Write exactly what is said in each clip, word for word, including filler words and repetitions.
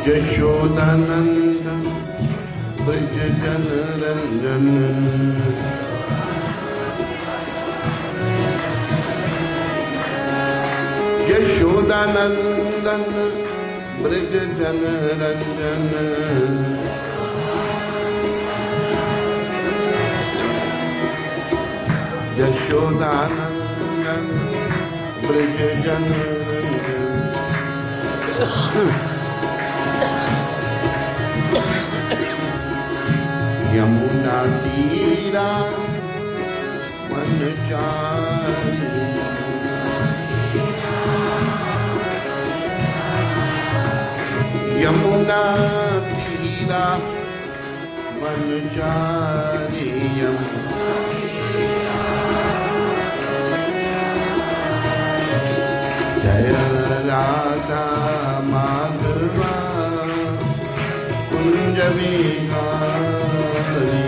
यशोदानंदन ब्रज जन रंजन यशोदानंदन ब्रज जन रंजन यशोदानंदन ब्रज जन रंजन यमुना तीरा वनचारी यमुना तीरा वनचारी जय राधा माधवा कुंज विहारी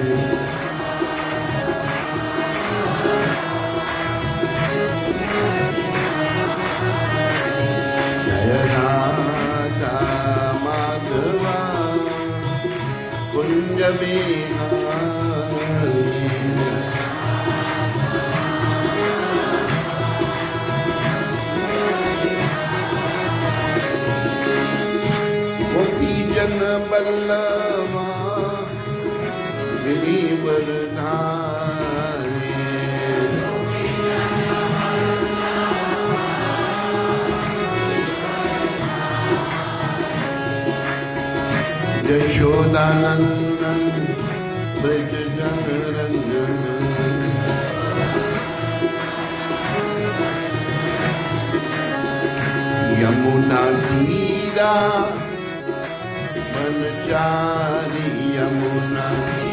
जय राधा माधवा कुंज विहारी जन बल्लवा गिरिवर धारे यशोदानंदन ब्रज जन रंजन यमुना तीरा वनचारी यमुना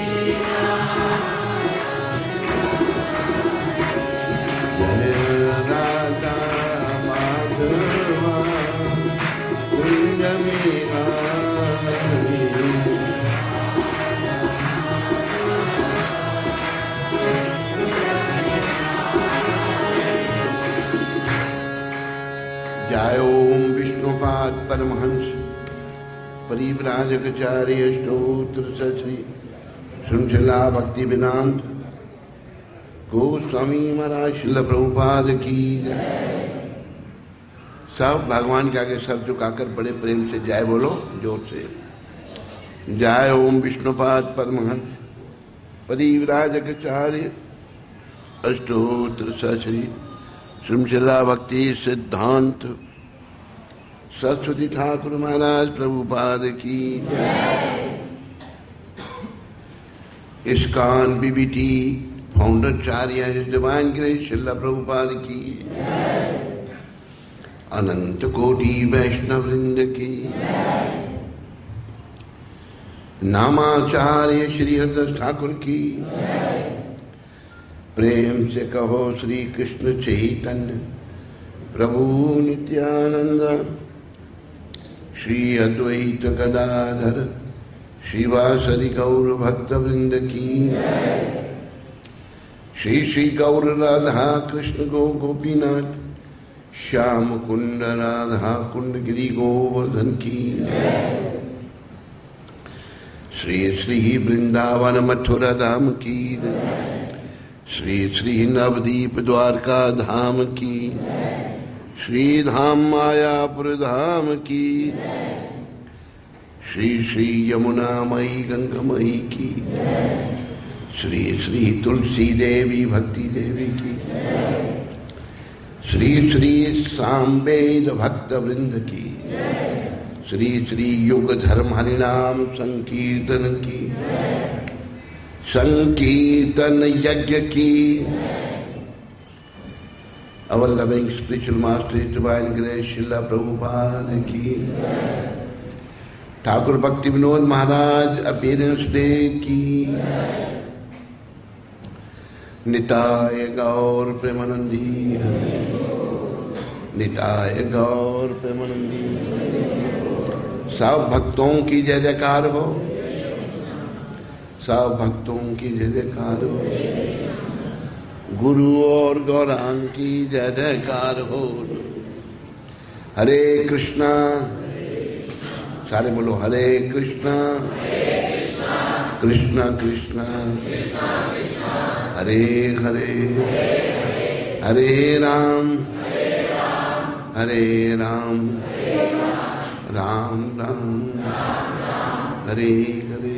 जय राधा माधवा कुंज विहारी जय ओम विष्णुपाद परमहंस परिव्राजकाचार्य स्तोत्र श्री श्रृंखला भक्ति वेदांत गोस्वामी महाराज श्रील प्रभुपाद की सब भगवान के आगे सर झुकाकर बड़े प्रेम से जय बोलो जोर से। जय ओम विष्णुपाद परमहंस परिव्राजकाचार्य अष्टोत्र श्री श्रृंखला भक्ति सिद्धांत सरस्वती ठाकुर महाराज प्रभुपाद की इस्कॉन बीबीटी फाउंडर चार्य डिवाइन ग्रेस श्रील प्रभुपाद की अनंत कोटि वैष्णव वृंद की नामाचार्य श्री हरिदास ठाकुर की प्रेम से कहो श्री कृष्ण चैतन्य प्रभु नित्यानंद श्री अद्वैत गदाधर श्रीवासदि गौर भक्त वृंद की श्री श्री गौर राधा कृष्ण गो गोपीनाथ श्याम कुंड राधा कुंड गिरी गोवर्धन की श्री श्री वृंदावन मथुरा धाम की श्री श्री नवदीप द्वारका धाम की श्री धाम मायापुर धाम की श्री श्री यमुना मई गंगामयी की श्री श्री तुलसी देवी भक्ति देवी की श्री श्री सामवेद भक्त वृंद की श्री श्री युग धर्म हरिनाम संकीर्तन की संकीर्तन यज्ञ की Our loving spiritual master, divine grace, Srila Prabhupada ki. Thakur भक्ति विनोद महाराज अपीयरेंस डे की. निताय गौर प्रेमानंदी, निताय गौर प्रेमानंदी. सब भक्तों की जय जयकार हो, सब भक्तों की जय जयकार हो. गुरु और गौरांग की जय जयकार हो. हरे कृष्णा सारे बोलो हरे कृष्णा कृष्णा कृष्णा हरे हरे हरे राम हरे राम राम राम हरे हरे।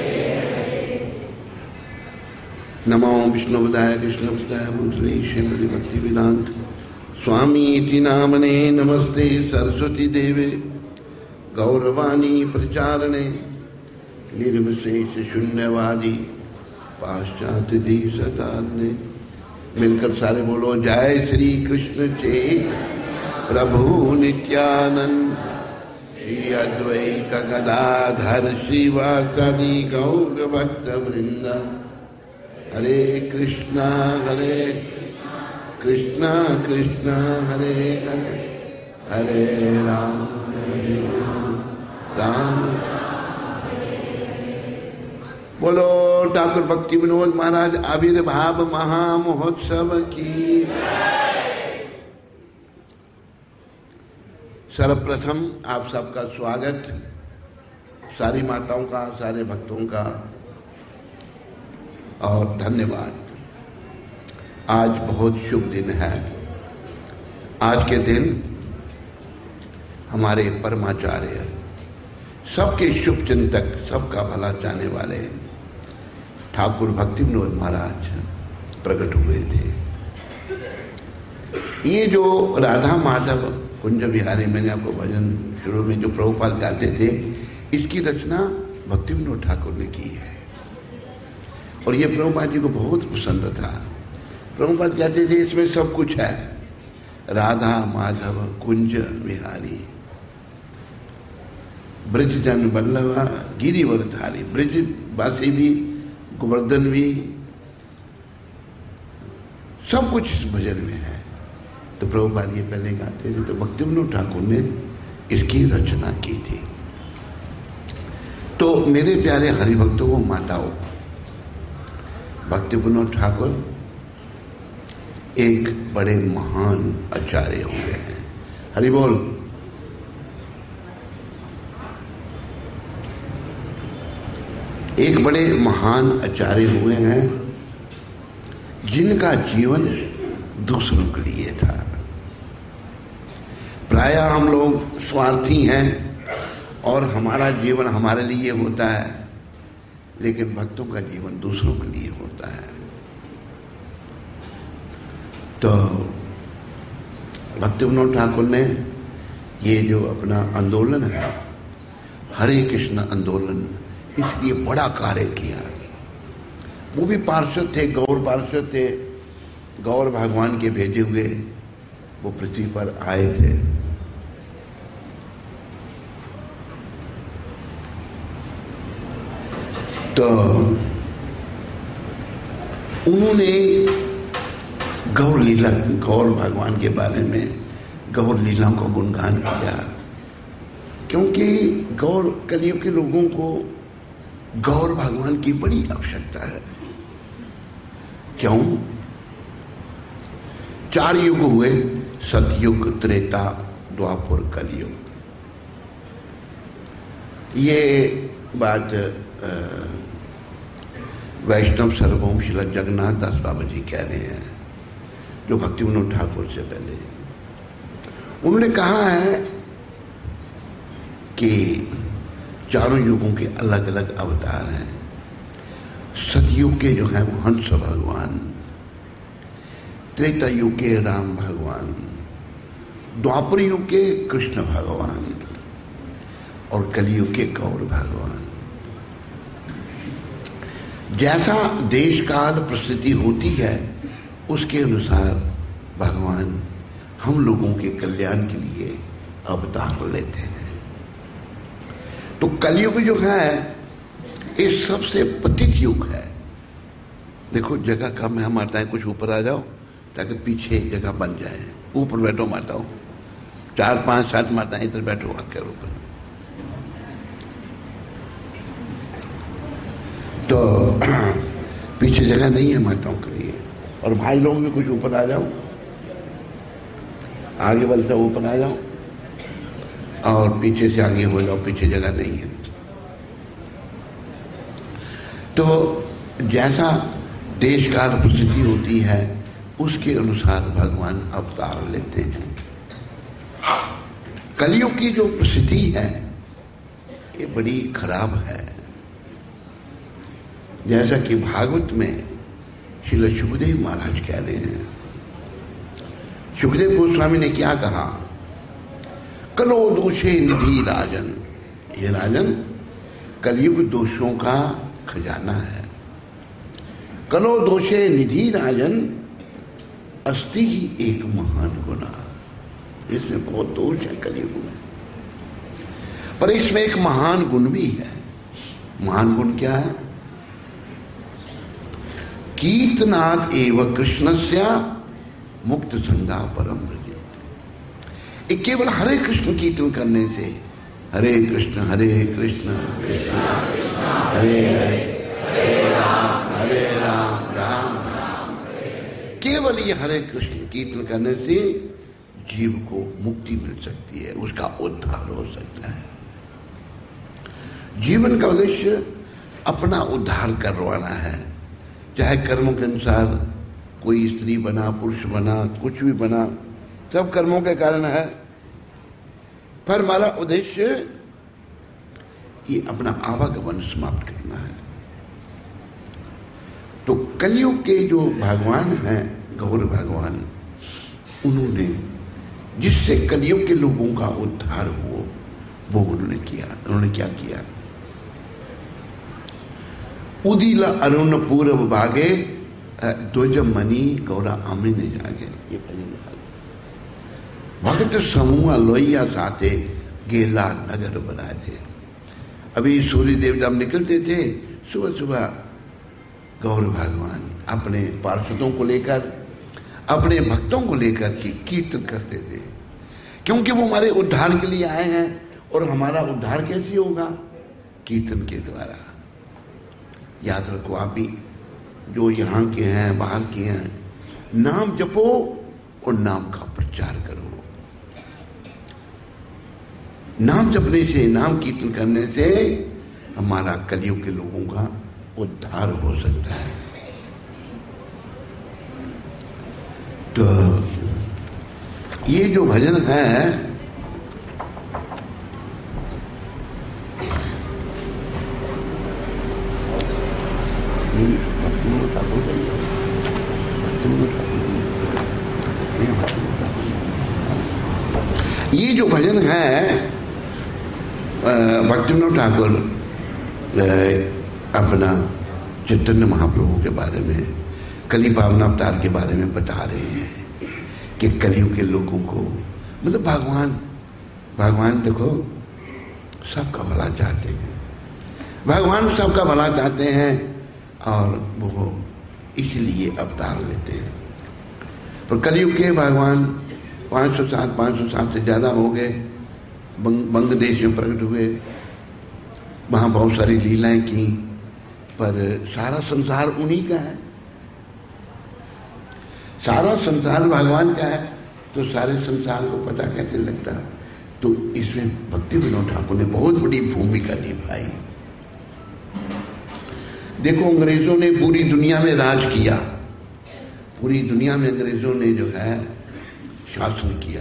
नमो विष्णुपदाय कृष्णपदाय भूतले श्रीमति भक्ति वेदांत स्वामी इति नामने नमस्ते सरस्वती देवे गौरवाणी प्रचारणे निर्विशेष शून्यवादी पाश्चात्य देशतारणे। मिलकर सारे बोलो जय श्री कृष्ण चेत प्रभु नित्यानंद श्री अद्वैत गदाधर श्रीवासदि गौर भक्त वृंद। हरे कृष्णा हरे कृष्णा कृष्णा हरे हरे हरे राम हरे राम। बोलो ठाकुर भक्ति विनोद महाराज आविर्भाव महामहोत्सव की। सर्वप्रथम आप सबका स्वागत, सारी माताओं का, सारे भक्तों का, और धन्यवाद। आज बहुत शुभ दिन है। आज के दिन हमारे परमाचार्य, सबके शुभ चिंतक, सबका भला चाहने वाले ठाकुर भक्ति विनोद महाराज प्रकट हुए थे। ये जो राधा माधव कुंज विहारी, मैंने आपको भजन शुरू में जो प्रभुपाद गाते थे, इसकी रचना भक्ति विनोद ठाकुर ने की है और ये प्रभुपाद जी को बहुत पसंद था। प्रभुपाद कहते थे इसमें सब कुछ है, राधा माधव कुंज विहारी ब्रज जन बल्लभा गिरिवरधारी। ब्रज वासी भी, गोवर्धन भी, सब कुछ इस भजन में है। तो प्रभुपाद ये पहले गाते थे, तो भक्ति विनोद ठाकुर ने इसकी रचना की थी। तो मेरे प्यारे हरिभक्तों को, माताओं, भक्ति विनोद ठाकुर एक बड़े महान आचार्य हुए हैं। हरि बोल। एक बड़े महान आचार्य हुए हैं जिनका जीवन दूसरों के लिए था। प्राय हम लोग स्वार्थी हैं और हमारा जीवन हमारे लिए होता है, लेकिन भक्तों का जीवन दूसरों के लिए होता है। तो भक्ति विनोद ठाकुर ने ये जो अपना आंदोलन है, हरे कृष्ण आंदोलन, इसलिए बड़ा कार्य किया। वो भी पार्षद थे, गौर पार्षद थे, गौर भगवान के भेजे हुए वो पृथ्वी पर आए थे। तो उन्होंने गौर लीला, गौर भगवान के बारे में गौर लीला को गुणगान किया, क्योंकि गौर कलियुग के लोगों को गौर भगवान की बड़ी आवश्यकता है। क्यों? चार युग हुए, सतयुग, त्रेता, द्वापर, कलयुग। ये बात वैष्णव सार्वभौम श्री जगन्नाथ दास बाबा जी कह रहे हैं, जो भक्ति विनोद ठाकुर से पहले। उन्होंने कहा है कि चारों युगों के अलग अलग अवतार हैं। सतयुग के जो है वो हंस भगवान, त्रेता युग के राम भगवान, द्वापर युग के कृष्ण भगवान और कलयुग के गौर भगवान। जैसा देश काल परिस्थिति होती है उसके अनुसार भगवान हम लोगों के कल्याण के लिए अवतार लेते हैं। तो कलयुग जो है ये सबसे पतित युग है। देखो जगह कम है, माताएं कुछ ऊपर आ जाओ ताकि पीछे जगह बन जाए। ऊपर बैठो माताओं, चार पांच सात माताएं इधर बैठो आके ऊपर। तो पीछे जगह नहीं है माताओं के लिए। और भाई लोग भी कुछ ऊपर आ जाओ, आगे वाले सब ऊपर आ जाओ। और पीछे से आगे हो जाओ, पीछे जगह नहीं है। तो जैसा देश काल परिस्थिति होती है उसके अनुसार भगवान अवतार लेते हैं। कलयुग की जो परिस्थिति है ये बड़ी खराब है। जैसा कि भागवत में श्रील सुखदेव महाराज कह रहे हैं, सुखदेव गोस्वामी ने क्या कहा, कलो दोषे निधि राजन, ये राजन कलयुग दोषों का खजाना है। कलो दोषे निधि राजन अस्ति ही एक महान गुना, इसमें बहुत दोष है कलयुग में, पर इसमें एक महान गुण भी है। महान गुण क्या है? कीर्तनाद एवं कृष्णस्य मुक्त संगा परम व्रजेत। एक केवल हरे कृष्ण कीर्तन करने से, हरे कृष्ण हरे कृष्ण कृष्ण हरे हरे हरे राम हरे राम राम राम, केवल ये हरे कृष्ण कीर्तन करने से जीव को मुक्ति मिल सकती है, उसका उद्धार हो सकता है। जीवन का उद्देश्य अपना उद्धार करवाना है, चाहे कर्मों के अनुसार कोई स्त्री बना, पुरुष बना, कुछ भी बना, सब कर्मों के कारण है, पर हमारा उद्देश्य ये अपना आवागमन समाप्त करना है। तो कलयुग के जो भगवान हैं, गौर भगवान, उन्होंने जिससे कलयुग के लोगों का उद्धार हो वो उन्होंने किया। उन्होंने क्या किया? उदिला अरुण पूर्व भागे ध्वज मणि गौरा अमिन जागे, ये भक्त समूह लोहिया साथे गेला नगर बनाए। अभी सूर्य देवता निकलते थे सुबह सुबह, गौर भगवान अपने पार्षदों को लेकर, अपने भक्तों को लेकर के कीर्तन करते थे, क्योंकि वो हमारे उद्धार के लिए आए हैं। और हमारा उद्धार कैसे होगा? कीर्तन के द्वारा। याद रखो, आप भी जो यहाँ के हैं, बाहर के हैं, नाम जपो और नाम का प्रचार करो। नाम जपने से, नाम कीर्तन करने से हमारा कलयुग के लोगों का उद्धार हो सकता है। तो ये जो भजन है, ये जो भजन है भक्तिविनोद ठाकुर अपना चैतन्य महाप्रभु के बारे में, कली भावना अवतार के बारे में बता रहे हैं कि कलयुग के लोगों को, मतलब भगवान भगवान देखो सबका भला चाहते हैं, भगवान सबका भला चाहते हैं और वो इसलिए अवतार लेते हैं। पर कलयुग के भगवान पाँच सौ साल पाँच सौ साल से ज़्यादा हो गए, बंग, बंग देश में प्रकट हुए, वहाँ बहुत सारी लीलाएं की, पर सारा संसार उन्हीं का है, सारा संसार भगवान का है, तो सारे संसार को पता कैसे लगता? तो इसमें भक्तिविनोद ठाकुर ने बहुत बड़ी भूमिका निभाई। देखो, अंग्रेजों ने पूरी दुनिया में राज किया, पूरी दुनिया में अंग्रेजों ने जो है शासन किया,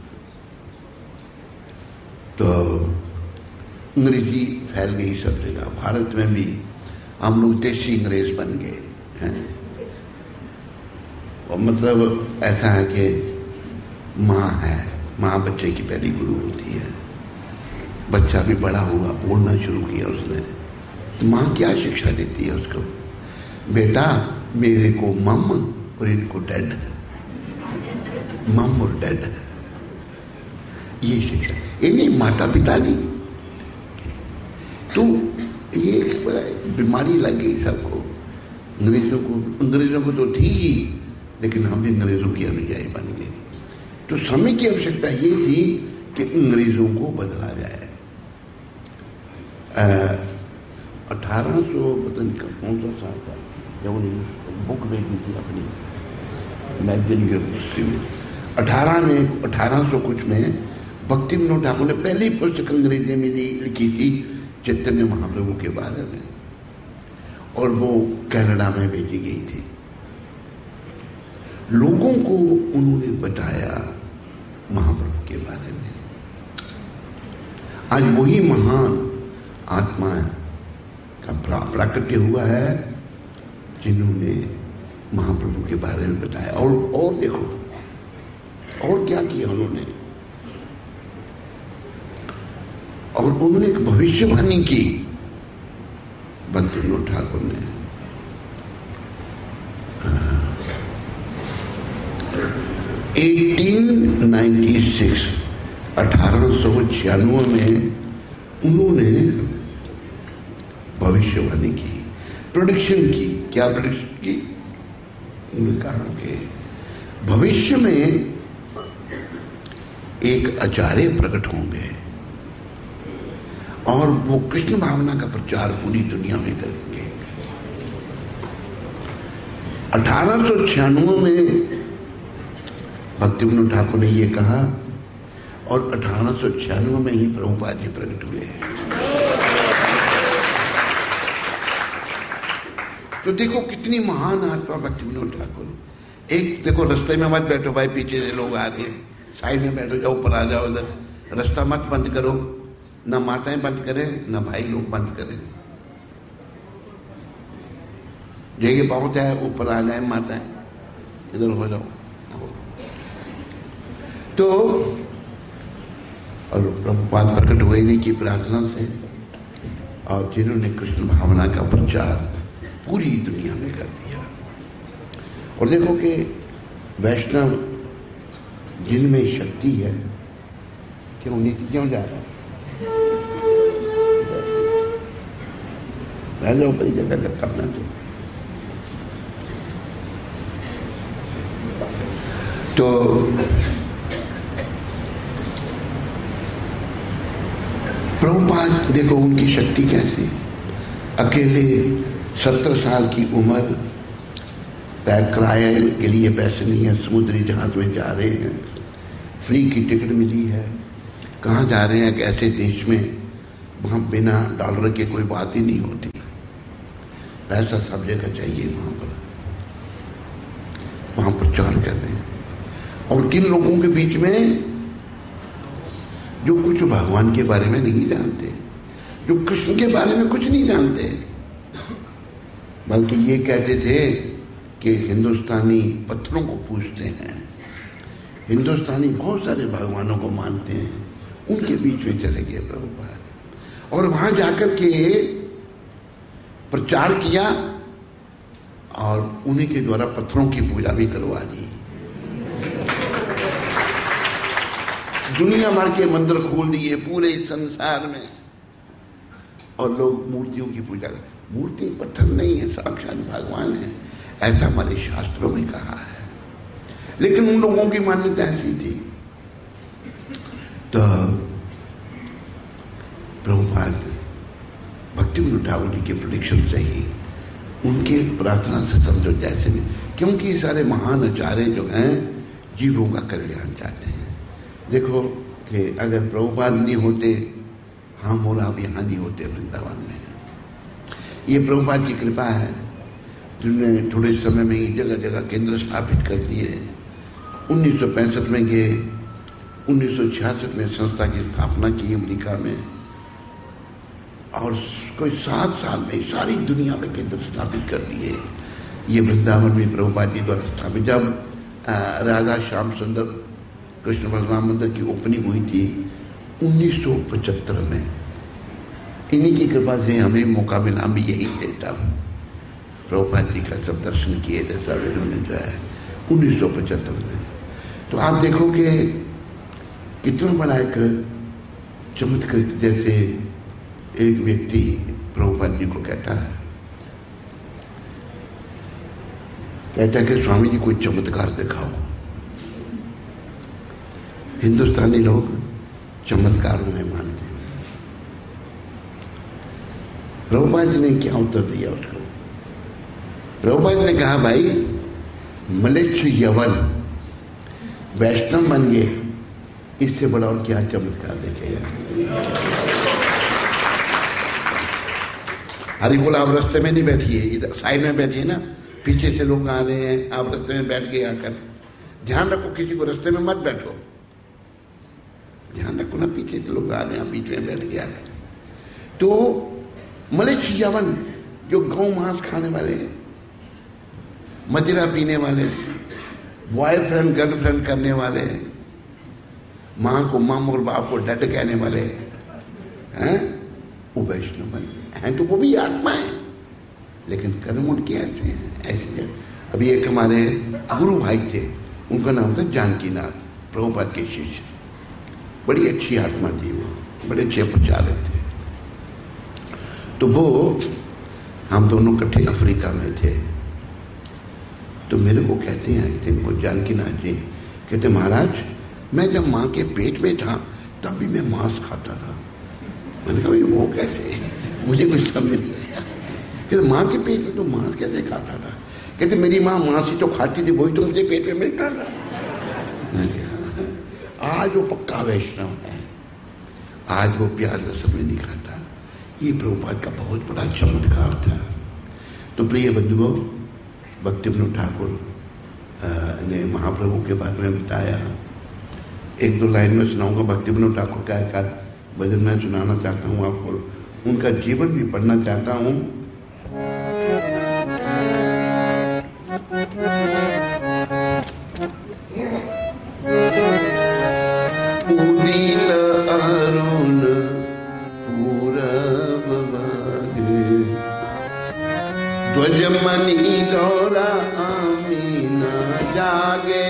तो अंग्रेजी फैल गई सब जगह। भारत में भी हम लोग देसी अंग्रेज बन गए हैं। और मतलब ऐसा है कि माँ है, माँ बच्चे की पहली गुरु होती है। बच्चा भी बड़ा हुआ, बोलना शुरू किया उसने, तो माँ क्या शिक्षा देती है उसको? बेटा मेरे को मम और इनको डैड, मम और डैड, ये शिक्षा। ये नहीं, माता पिता नहीं। तो ये बड़ा बीमारी लग गई सबको, अंग्रेजों को। अंग्रेजों को तो थी ही, लेकिन हम भी अंग्रेजों की अनुयायी बन गए। तो समय की आवश्यकता ये थी कि अंग्रेजों को बदला जाए। अठारह सौ पता नहीं कौन सा साल था जब उन्होंने बुक भेजी थी अपनी मैगजीन के में, अठारह में अठारह सौ कुछ में भक्ति विनोद ठाकुर ने पहली पुस्तक अंग्रेजी में लिखी थी चैतन्य महाप्रभु के बारे में, और वो कनाडा में भेजी गई थी। लोगों को उन्होंने बताया महाप्रभु के बारे में। आज वही महान आत्मा का प्राकट्य हुआ है जिन्होंने महाप्रभु के बारे में बताया। और और देखो और क्या किया उन्होंने, और उन्होंने एक भविष्यवाणी की भक्ति विनोद ठाकुर ने। अठारह सौ छियानवे में उन्होंने भविष्यवाणी की, प्रेडिक्शन की। क्या प्रेडिक्शन की? उन्होंने कहा कि भविष्य में एक आचार्य प्रकट होंगे और वो कृष्ण भावना का प्रचार पूरी दुनिया में करेंगे। अठारह सौ छियानवे में भक्ति विनोद ठाकुर ने ये कहा और अठारह सौ छियानवे में ही प्रभुपाद जी प्रकट हुए हैं। तो देखो कितनी महान आत्मा भक्ति विनोद ठाकुर। एक देखो रास्ते में मत बैठो भाई, पीछे से लोग आ रहे हैं, साइड में बैठो, जाओ ऊपर आ जाओ, इधर रास्ता मत बंद करो, ना माताएं बंद करें ना भाई लोग बंद करें। जगह बहुत है, ऊपर आ जाए माताएं, इधर हो जाओ। तो और प्रभुपाद प्रकट हुए नहीं की प्रार्थना से, और जिन्होंने कृष्ण भावना का प्रचार पूरी दुनिया में कर दिया। और देखो कि वैष्णव जिनमें शक्ति है, क्यों नीति क्यों जा रहा है? रह जाओ परी जगह जब करना तो प्रभुपाद देखो उनकी शक्ति कैसी। अकेले सत्तर साल की उम्र, पैक किराए के लिए पैसे नहीं है, समुद्री जहाज में जा रहे हैं, फ्री की टिकट मिली है, कहाँ जा रहे हैं? एक ऐसे देश में वहाँ बिना डॉलर के कोई बात ही नहीं होती, पैसा सब जगह चाहिए वहाँ पर, वहाँ प्रचार कर रहे हैं। और किन लोगों के बीच में जो कुछ भगवान के बारे में नहीं जानते, जो कृष्ण के बारे में कुछ नहीं जानते, बल्कि ये कहते थे कि हिंदुस्तानी पत्थरों को पूजते हैं, हिंदुस्तानी बहुत सारे भगवानों को मानते हैं, उनके बीच में चले गए प्रभुपाद और वहां जाकर के प्रचार किया और उन्हीं के द्वारा पत्थरों की पूजा भी करवा दी। दुनिया भर के मंदिर खोल दिए पूरे संसार में, और लोग मूर्तियों की पूजा कर। मूर्ति पत्थर नहीं है, साक्षात भगवान है, ऐसा हमारे शास्त्रों में कहा है। लेकिन उन लोगों की मान्यता ऐसी थी। तो प्रभुपाद भक्ति विनोद ठाकुर जी के प्रेडिक्शन से ही, उनके प्रार्थना से समझो जैसे भी, क्योंकि सारे महान आचार्य जो हैं जीवों का कल्याण चाहते हैं। देखो कि अगर प्रभुपाद नहीं होते, हम और आप यहाँ नहीं होते वृंदावन में। ये प्रभुपाद की कृपा है, जिन्होंने थोड़े समय में ही जगह जगह केंद्र स्थापित कर दिए। उन्नीस सौ पैंसठ में गए, उन्नीस सौ छियासठ में संस्था की स्थापना की अमेरिका में, और कोई सात साल में सारी दुनिया में केंद्र स्थापित कर दिए। ये वृंदावन में प्रभुपाद जी द्वारा स्थापित। जब राधा श्याम सुंदर कृष्ण बलराम मंदिर की ओपनिंग हुई थी उन्नीस सौ पचहत्तर में, इन्हीं की कृपा से हमें मौका मिला भी यही देता। प्रभुपाद जी का सब दर्शन किए थे सब इन्होंने जो है उन्नीस सौ पचहत्तर में। तो आप देखो कि कितना बड़ा एक चमत्कृत, जैसे एक व्यक्ति प्रभुपाद जी को कहता है कहता है कि स्वामी जी कोई चमत्कार दिखाओ। हिंदुस्तानी लोग चमत्कारों में मानते हैं। प्रभुपाद जी ने क्या उत्तर दिया उसको? प्रभुपाद ने कहा, भाई मलेच्छ यवन वैष्णव बन गए, इससे बड़ा और क्या चमत्कार देखेगा। हरि बोला, आप रास्ते में नहीं बैठिए, इधर साइड में बैठिए ना, पीछे से लोग आ रहे हैं, आप रास्ते में बैठ गए आकर। ध्यान रखो, किसी को रास्ते में मत बैठो, ध्यान रखो ना, पीछे से लोग आ रहे हैं, बीच में बैठ गए आकर। तो मलेशियावन जो गौ मांस खाने वाले, मदिरा पीने वाले, बॉयफ्रेंड गर्लफ्रेंड करने वाले, माँ को मम और बाप को डड कहने वाले हैं, वो वैष्णव बने हैं। तो वो भी आत्मा है, लेकिन कर्म उनके ऐसे हैं, ऐसे। अभी एक हमारे गुरु भाई थे, उनका नाम था जानकीनाथ, प्रभुपाद के शिष्य, बड़ी अच्छी आत्मा थी वो, बड़े अच्छे प्रचारक थे। तो वो, हम दोनों इकट्ठे अफ्रीका में थे। तो मेरे को कहते हैं थे वो जानकीनाथ जी, कहते महाराज मैं जब माँ के पेट में था तब भी मैं मांस खाता था। मैंने कहा वो कैसे, मुझे कुछ समझ नहीं आया। कहते माँ के पेट में तो मांस कैसे खाता था? कहते मेरी माँ मांस ही तो खाती थी, वही तो मुझे पेट में मिलता था। आज वो पक्का वैष्णव है, आज वो प्याज लहसुन में नहीं खाता। ये प्रभुपाद का बहुत बड़ा चमत्कार था। तो प्रिय बंधुओं, भक्तिविनोद ठाकुर ने महाप्रभु के बारे में बताया। एक दो लाइन में सुनाऊंगा। भक्तिविनोद ठाकुर का एक भजन मैं सुनाना चाहता हूँ आपको, उनका जीवन भी पढ़ना चाहता हूँ। उदिल अरुण पूरब भागे, ध्वजमणि गौरा आमीना जागे।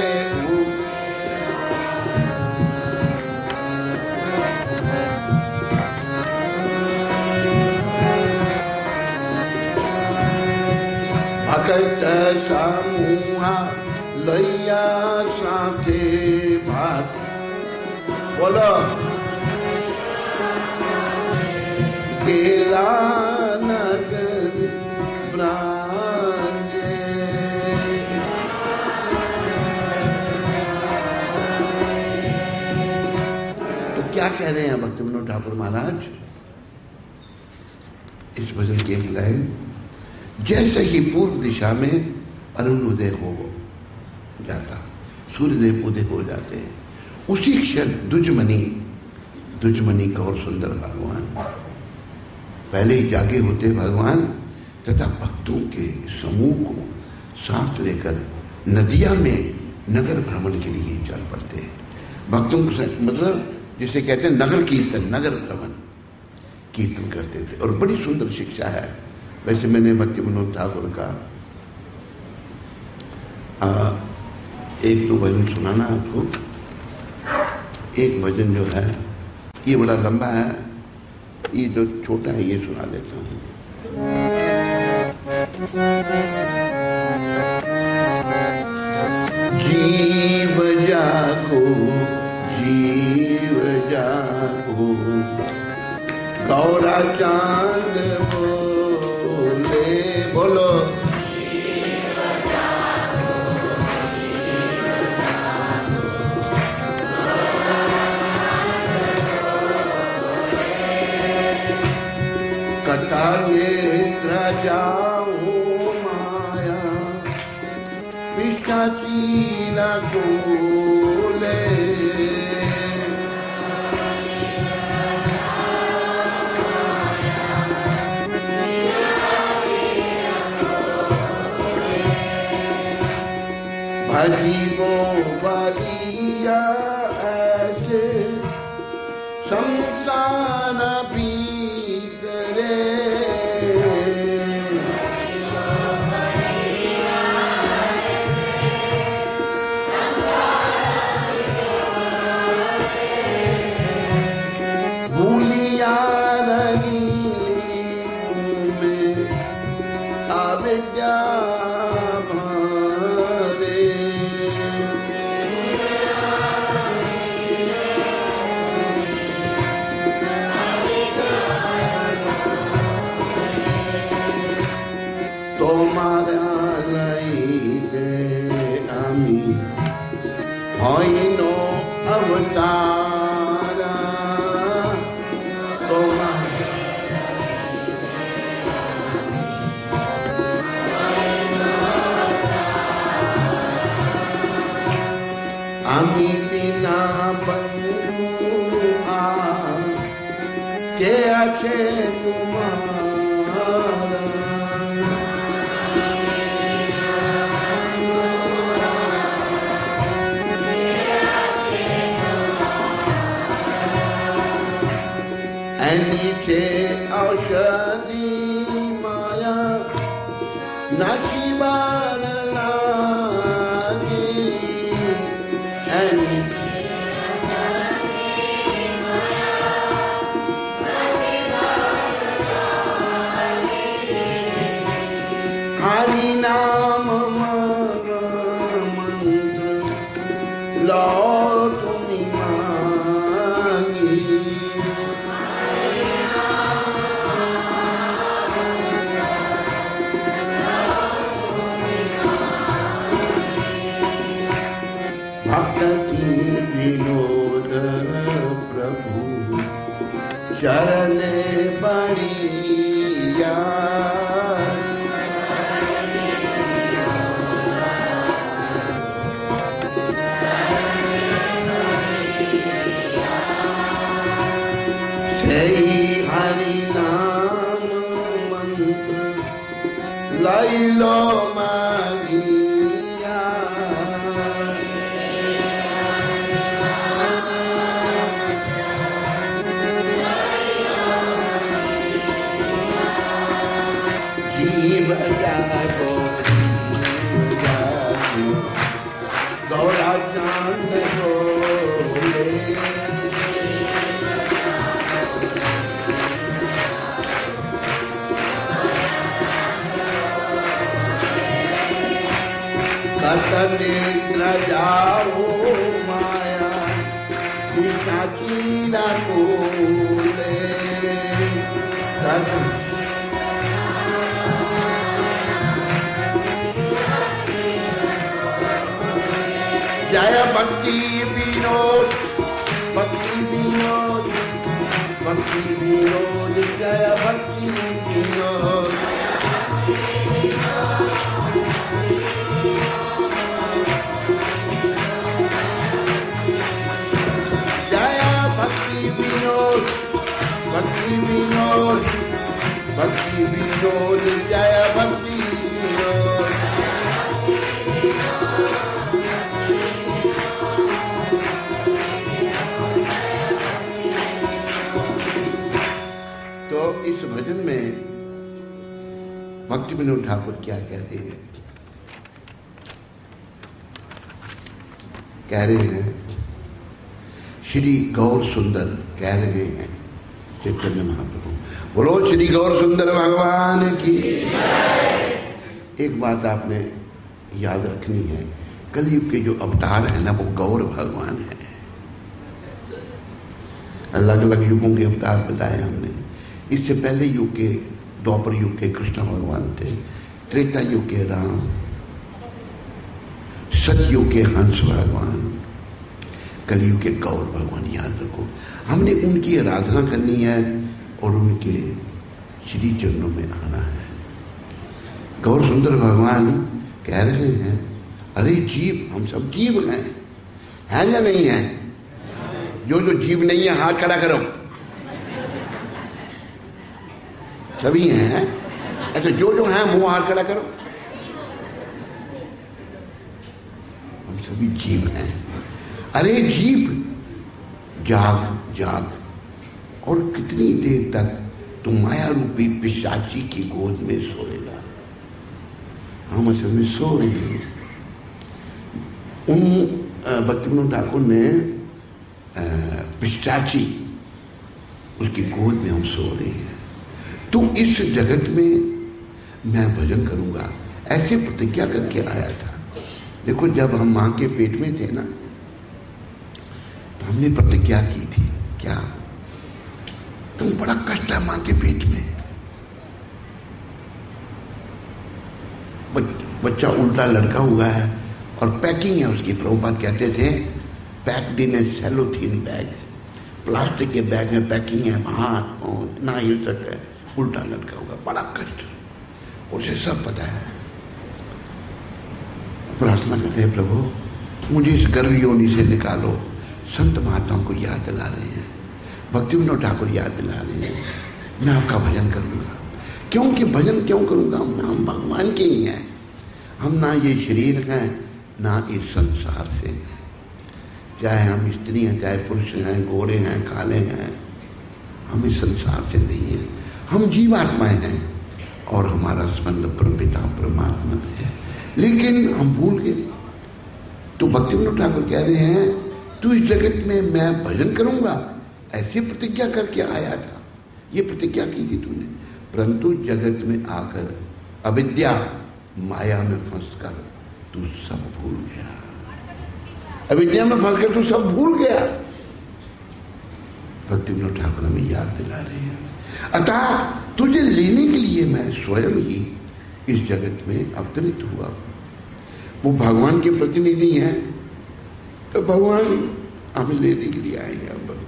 भगत समूहा लैया साथे भात, बोलो केला नगर ब्रांजे। तो क्या कह रहे हैं भक्तिविनोद ठाकुर महाराज इस भजन की एक लाइन, जैसे ही पूर्व दिशा में अरुणोदय हो जाता, सूर्यदेव उदय हो जाते हैं, उसी क्षण दुजमणि दुजमणि गौर सुंदर भगवान पहले ही जागे होते भगवान तथा भक्तों के समूह को साथ लेकर नदिया में नगर भ्रमण के लिए चल पड़ते हैं। भक्तों को मतलब जिसे कहते हैं नगर कीर्तन, नगर भ्रमण कीर्तन करते थे। और बड़ी सुंदर शिक्षा है। वैसे मैंने भक्तिविनोद ठाकुर का आ, एक दो भजन सुनाना आपको। एक भजन जो है ये बड़ा लंबा है, ये जो छोटा है ये सुना देता हूँ। जीव जागो जीव जागो, गौरा चांद बोले, बोलो कटा नेत्र जाओ माया, पिशाचीना खोले। भजीबो बलिया ऐसे संसार भीतरे, संसार अवतारा तुम्हारा আমি বিনা বন্ধু আর কে আছে তোমার নিচে ঔষধি মায়া নাসিবার লাগি हरि नाम मंत्र लो तुम्हें मांगी भक्त की विनोद प्रभु चरण बढ़िया हरि नाम मंत्र लैलो मागिया जीव जागो गौरा चांद बोले कतने न जाओ माया पिशाची न बोले जय भक्ति विनोद भक्ति विनोद भक्ति विनोद जय भक्ति विनोद भक्ति विनोद भक्ति विनोद भक्ति विनोद जय भक्ति विनोद तो इस भजन में भक्ति विनोद ठाकुर क्या कहते हैं? कह रहे हैं श्री गौर सुंदर कह रहे हैं चैतन्य महाप्रभु, बोलो श्री गौर सुंदर भगवान की। एक बात आपने याद रखनी है, कलयुग के जो अवतार है ना वो गौर भगवान है। अलग अलग युगों के अवतार बताए हमने। इससे पहले युग के द्वापर युग के कृष्ण भगवान थे, त्रेता युग के राम, सतयुग के हंस भगवान, कलयुग के गौर भगवान। याद रखो, हमने उनकी आराधना करनी है और उनके श्री चरणों में आना है। गौर सुंदर भगवान कह रहे हैं, अरे जीव, हम सब जीव हैं, हैं या नहीं हैं? जो जो जीव नहीं है हाथ खड़ा करो। सभी हैं? अच्छा, जो जो हैं मुंह हाथ खड़ा करो। हम सभी जीव हैं। अरे जीव, जाग जाग, और कितनी देर तक तुम माया रूपी पिशाची की गोद में सोएगा? हम असल में सो रहे हैं। उन भक्तिविनोद ठाकुर ने पिशाची, उसकी गोद में हम सो रहे हैं। तो इस जगत में मैं भजन करूंगा, ऐसे प्रतिज्ञा करके आया था। देखो, जब हम मां के पेट में थे ना, तो हमने प्रतिज्ञा की थी, क्या? तुम बड़ा कष्ट है मां के पेट में, बच्चा उल्टा लड़का हुआ है और पैकिंग है उसकी। प्रभुपाद कहते थे packed in a cellophane bag, plastic के बैग में पैकिंग है, हाथ पाँव ना हिल सकता है, उल्टा लटका होगा, बड़ा कष्ट, उसे सब पता है। प्रार्थना करते हैं, प्रभु मुझे इस गर्भ योनि से निकालो। संत महात्माओं को याद दिला रहे हैं, भक्ति विनोद ठाकुर याद दिला रहे हैं, मैं आपका भजन करूंगा। क्योंकि भजन क्यों करूंगा? हम भगवान के ही हैं, हम ना ये शरीर हैं ना इस संसार से, चाहे हम स्त्री हैं चाहे पुरुष हैं, गोरे हैं काले हैं, हम इस संसार से नहीं हैं, हम जीवात्माएं हैं और हमारा संबंध परमपिता परमात्मा से है। लेकिन हम भूल गए। तो भक्ति विनोद ठाकुर कह रहे हैं, तू इस जगत में मैं भजन करूंगा, ऐसी प्रतिज्ञा करके आया था, ये प्रतिज्ञा की थी तूने, परंतु जगत में आकर अविद्या माया में फंसकर तू सब भूल गया। अविद्या में फंसकर तू सब भूल गया। भक्ति विनोद ठाकुर हमें याद दिला रहे हैं, अतः तुझे लेने के लिए मैं स्वयं ही इस जगत में अवतरित हुआ। वो भगवान के प्रतिनिधि हैं, तो भगवान हमें लेने के लिए आए हैं। अब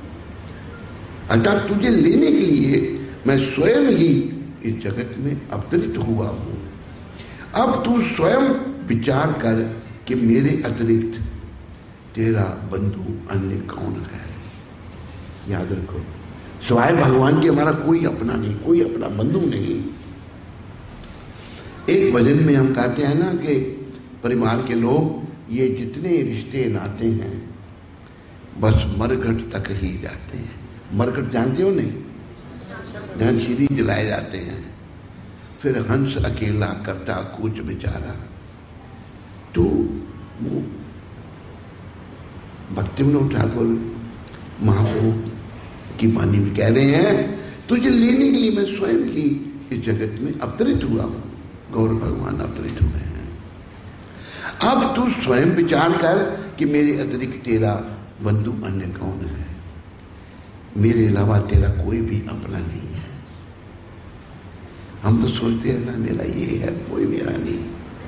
अतः तुझे लेने के लिए मैं स्वयं ही इस जगत में अवतरित हुआ हूं। अब तू स्वयं विचार कर कि मेरे अतिरिक्त तेरा बंधु अन्य कौन है। याद रखो, सिवाय भगवान के हमारा कोई अपना नहीं, कोई अपना बंधु नहीं। एक भजन में हम कहते हैं ना कि परिवार के लोग ये जितने रिश्ते नाते हैं बस मरघट तक ही जाते हैं। मरघट जानते हो नहीं? जहां श्री जलाए जाते हैं, फिर हंस अकेला करता कूच बेचारा। तो वो भक्ति विनोद ठाकुर महाप्रभु की वाणी में कह रहे हैं, तुझे लेने के लिए मैं स्वयं ही इस जगत में अवतरित हुआ हूं। गौर भगवान अवतरित हुए हैं। अब तू स्वयं विचार कर कि मेरे अतिरिक्त तेरा बंधु अन्य कौन है। मेरे अलावा तेरा कोई भी अपना नहीं है। हम तो सोचते हैं ना मेरा ये है, कोई मेरा नहीं।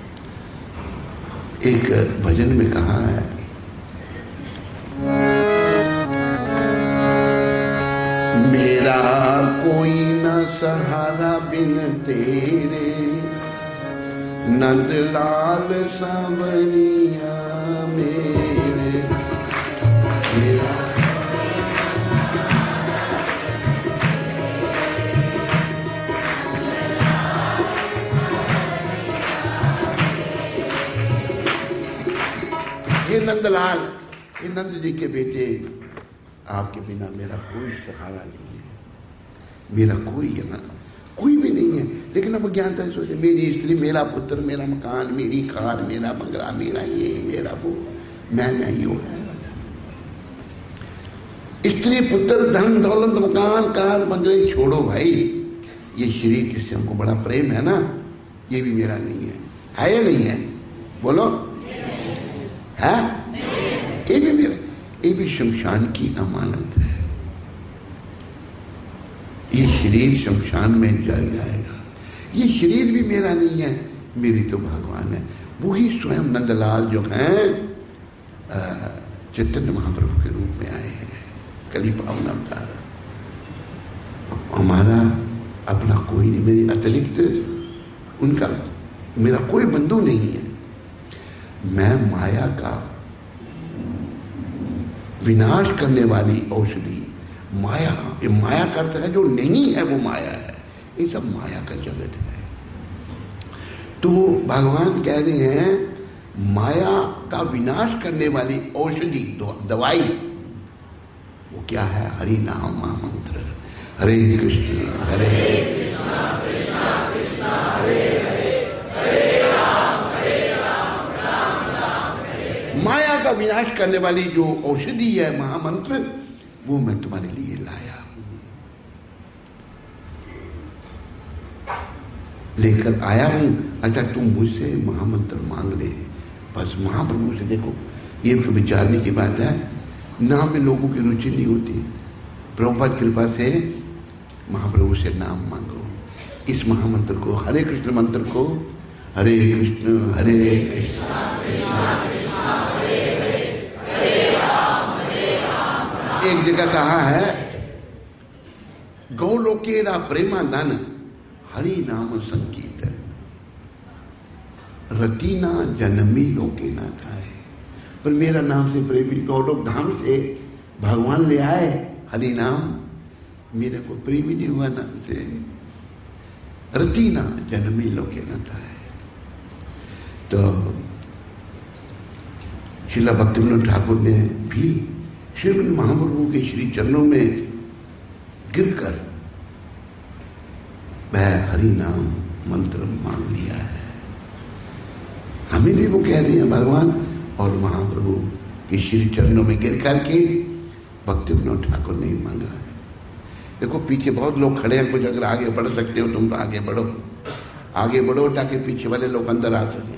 एक भजन में कहा है, मेरा कोई न सहारा बिन तेरे, नंदलाल सांवरिया मेरे। मेरा ये नंदलाल, ये नंद जी के बेटे, आपके बिना मेरा कोई सहारा नहीं है, मेरा कोई है ना, कोई भी नहीं है। लेकिन अब अज्ञानता है, सोचे मेरी स्त्री, मेरा पुत्र, मेरा मकान, मेरी कार, मेरा बंगला, मेरा ये, मेरा वो, मैं नहीं हो रहा। स्त्री, पुत्र, धन दौलत, मकान, कार, बंगले छोड़ो भाई, ये शरीर जिससे हमको बड़ा प्रेम है ना, ये भी मेरा नहीं है। है या नहीं है? बोलो, है? ये भी मेरा, ये भी शमशान की अमानत है। ये शरीर शमशान में जल जाएगा। ये शरीर भी मेरा नहीं है, मेरी तो भगवान है। वही स्वयं नंदलाल जो हैं चैतन्य महाप्रभु के रूप में आए हैं, कली पावन अवतार। हमारा अपना कोई नहीं, मेरे अतिरिक्त उनका मेरा कोई बंधु नहीं है। मैं माया का विनाश करने वाली औषधि, माया, ये माया करता है जो नहीं है वो माया है। ये सब माया का जगत है। तो भगवान कह रहे हैं माया का विनाश करने वाली औषधि, दवाई, वो क्या है? हरि नाम महामंत्र। हरे कृष्ण हरे कृष्ण कृष्ण कृष्ण हरे हरे, हरे राम हरे राम राम राम हरे। माया का विनाश करने वाली जो औषधि है महामंत्र, वो मैं तुम्हारे लिए लाया हूं, लेकर आया हूं। अच्छा, तुम मुझसे महामंत्र मांग ले बस। महाप्रभु से देखो, ये तो विचारने की बात है, नाम में लोगों की रुचि नहीं होती। प्रभुपाद कृपा से महाप्रभु से नाम मांगो। इस महामंत्र को, हरे कृष्ण मंत्र को, हरे कृष्ण हरे कृष्ण कृष्ण कृष्ण हरे हरे, हरे राम एक जगह कहा है, गौलोकेरा प्रेमानंद हरि नाम संकीर्तन रतीना जन्मी लोके ना खाए। पर मेरा नाम से प्रेमी गौलोक धाम से भगवान ले आए हरि नाम, मेरे को प्रेमी नहीं हुआ नाम से। रतीना जन्मी लोके ना खाए। तो श्रीला भक्तिविनोद ठाकुर ने भी श्रीमद् महाप्रभु के श्री चरणों में गिरकर वह हरि नाम मंत्र मांग लिया है। हमें भी वो कह रहे हैं भगवान, और महाप्रभु के श्री चरणों में गिर करके भक्तिविनोद ठाकुर ने मांगा है। देखो पीछे बहुत लोग खड़े हैं, कुछ अगर आगे बढ़ सकते हो तुम तो आगे बढ़ो, आगे बढ़ो ताकि पीछे वाले लोग अंदर आ सकें।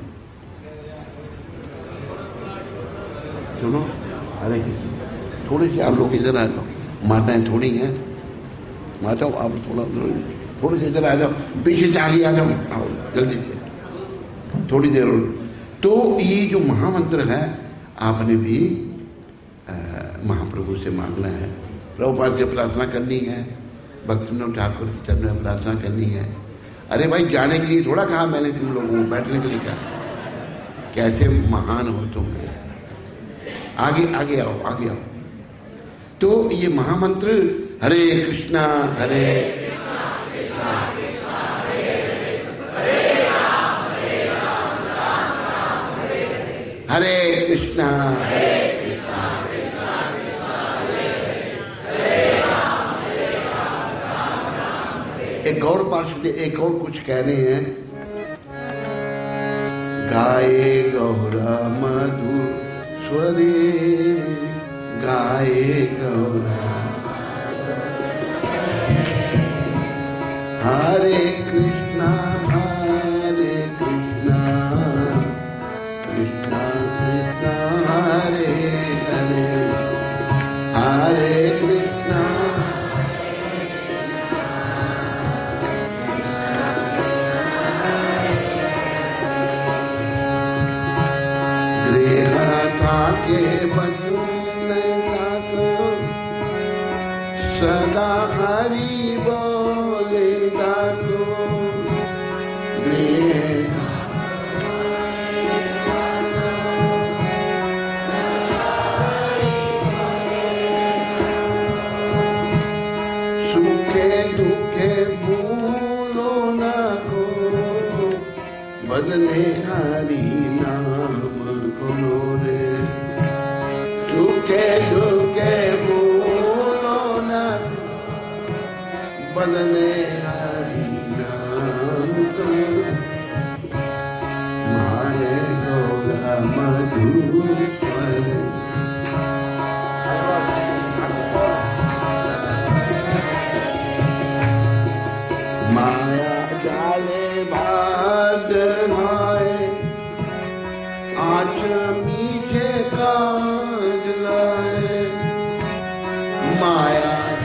सुनो, अरे थोड़ी सी आप लोग इधर आ जाओ, माताएं थोड़ी हैं, माताओं आप थोड़ा थोड़ी सी इधर आ जाओ, पीछे से आगे आ जाओ, आओ जल्दी से, थोड़ी देर। तो ये जो महामंत्र है आपने भी आ, महाप्रभु से मांगना है, प्रभुपाद से प्रार्थना करनी है, भक्तिविनोद ठाकुर के चरण में प्रार्थना करनी है। अरे भाई जाने के लिए थोड़ा कहा मैंने तुम लोगों को, बैठने के लिए कहा। कैसे महान हो तुम, आगे आगे आओ, आगे आओ। तो ये महामंत्र हरे कृष्णा हरे कृष्णा कृष्णा कृष्णा हरे हरे, हरे राम हरे राम राम राम हरे हरे, हरे कृष्णा हरे कृष्णा कृष्णा कृष्णा हरे हरे, हरे राम हरे राम राम राम हरे। एक और पार्षद एक और कुछ कह रहे हैं, गाये गौरा मधुर स्वरे, गाये गौरा हरे कृष्णा हरे कृष्णा कृष्णा कृष्णा हरे हरे, हरे कृष्णा गृह था के सदा हरि बोलेगा तो सुखे दुखे भूलो न को, बदले हरि नाम को रे। सुखे दुखे बदले हरि नाम को, माये गौरा मधुर स्वर। माया जाले भाद भाए, आँच मीठे काज लाए। माया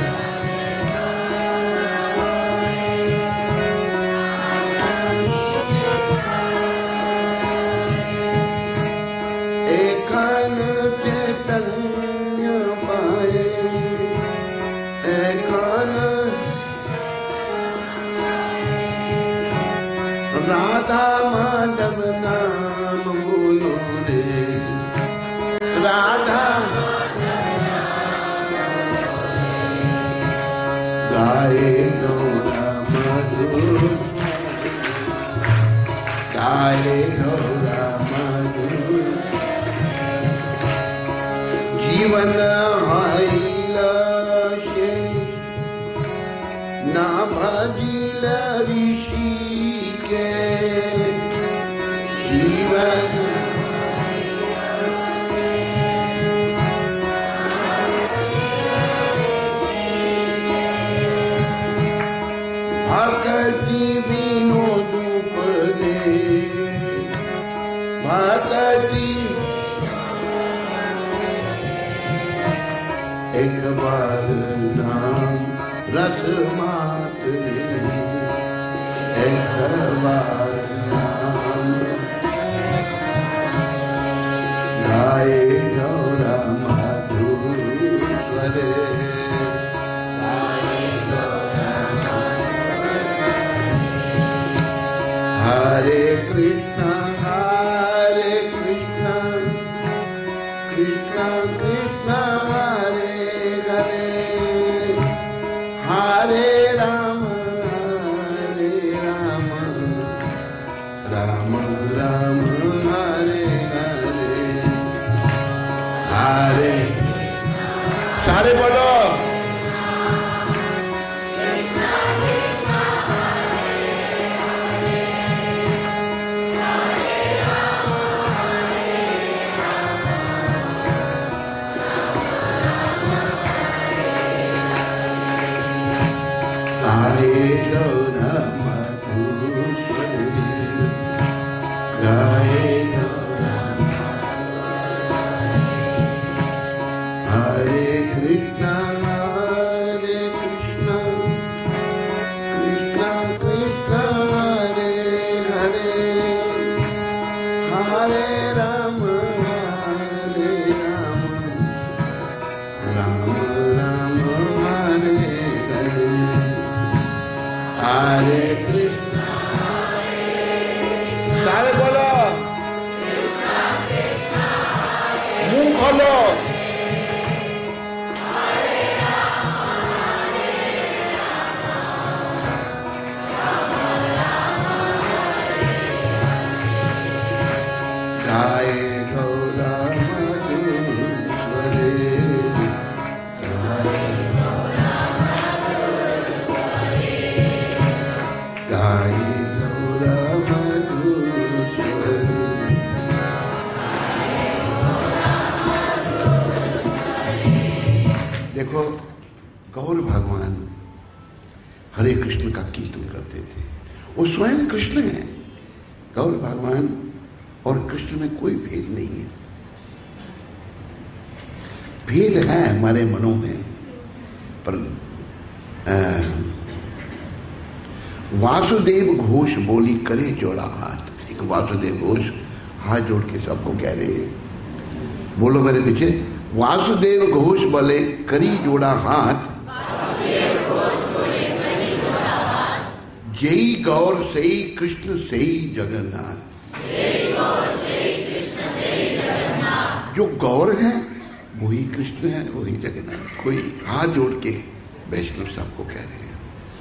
राधा माधव नाम बोलो रे, राधा गाये गौरा मधुर, गाये गौरा मधुर। जीवन आइल से ना भजिल ऋषि के, जीवन भक्ति विनोद उपदे, भक्ति एक बार नाम रस मात एक बार नाम, गाये गौरा मधुर स्वरे। सारे बोलो हरे कृष्ण का कीर्तन करते थे। वो स्वयं कृष्ण है। गौर भगवान और कृष्ण में कोई भेद नहीं है। भेद है हमारे मनों में, पर वासुदेव घोष बोली करे जोड़ा हाथ। एक वासुदेव घोष हाथ जोड़ के सबको कह रहे हैं, बोलो मेरे पीछे, वासुदेव घोष बोले करी जोड़ा हाथ, जय गौर सही कृष्ण सही जगन्नाथ। जो गौर है वही कृष्ण है, वही जगन्नाथ। कोई हाथ जोड़ के वैष्णव सबको कह रहे हैं।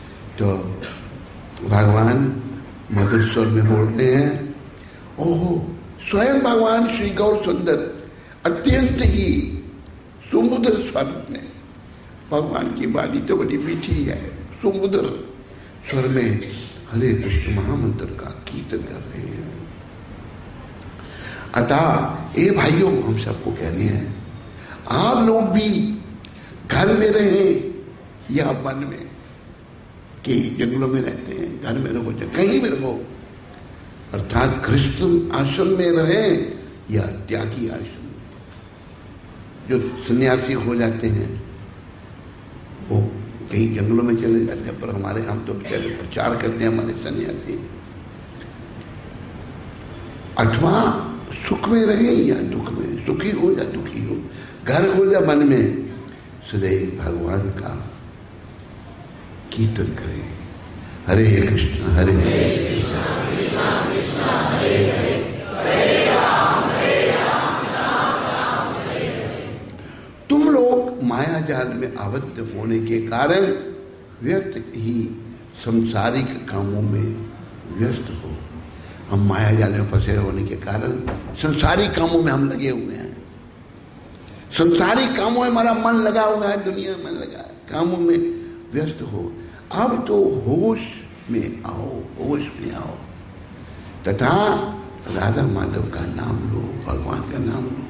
तो भगवान मधुर स्वर में बोलते हैं, ओहो स्वयं भगवान श्री गौर सुंदर अत्यंत ही सुमधुर स्वर में, भगवान की वाणी तो बड़ी मीठी है, सुमधुर स्वर में हरे कृष्ण महामंत्र का कीर्तन कर रहे हैं। अतः ए भाइयों, हम सबको कह रहे हैं, आप लोग भी घर में रहें या वन में, कि जंगलों में रहते हैं, घर में रहो, कहीं में रहो, अर्थात गृहस्थ आश्रम में रहें या त्यागी आश्रम। जो सन्यासी हो जाते हैं वो कहीं जंगलों में चले जाते हैं, पर हमारे हम तो बेचारे प्रचार करते हैं हमारे सन्यासी। अथवा सुख में रहे या दुख में, सुखी हो या दुखी हो, घर हो या मन में, सदैव भगवान का कीर्तन करें। हरे कृष्ण हरे कृष्ण कृष्ण कृष्ण हरे हरे, हरे राम हरे राम राम राम हरे हरे। तुम लोग माया जाल में आबद्ध होने के कारण व्यर्थ ही संसारिक कामों में व्यस्त हो। हम माया जाल में फंसे होने के कारण संसारिक कामों में हम लगे हुए हैं। संसारिक कामों में हमारा मन लगा हुआ है, दुनिया में लगा है, कामों में व्यस्त हो। अब तो होश में आओ, होश में आओ तथा राधा माधव का नाम लो, भगवान का नाम लो।